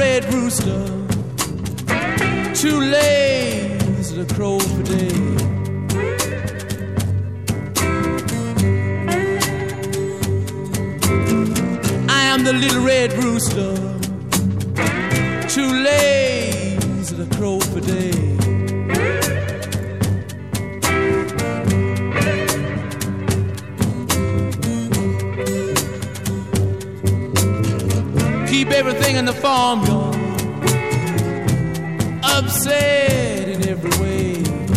red rooster, too lazy to crow for day. I am the little red rooster, too lazy to crow for day. Keep everything in the farmyard upset in every way.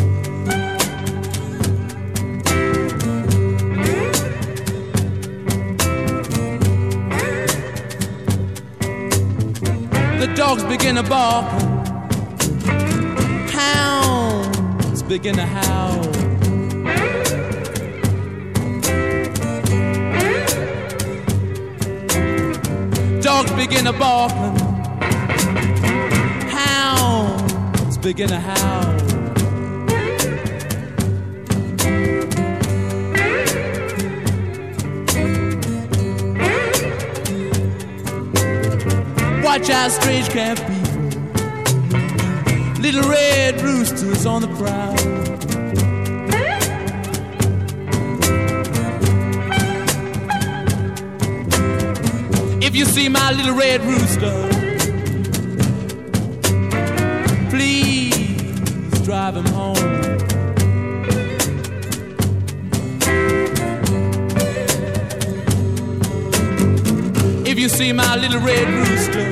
The dogs begin to bark, hounds begin to howl. Dogs begin to bark, hounds begin to howl. Watch out, strange camp people, little red roosters on the prowl. If you see my little red rooster, please drive him home. If you see my little red rooster,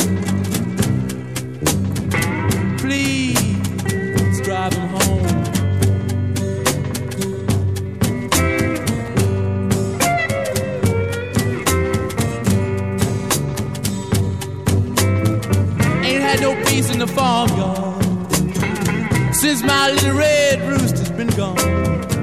please drive him home. No peace in the farmyard since my little red rooster's been gone.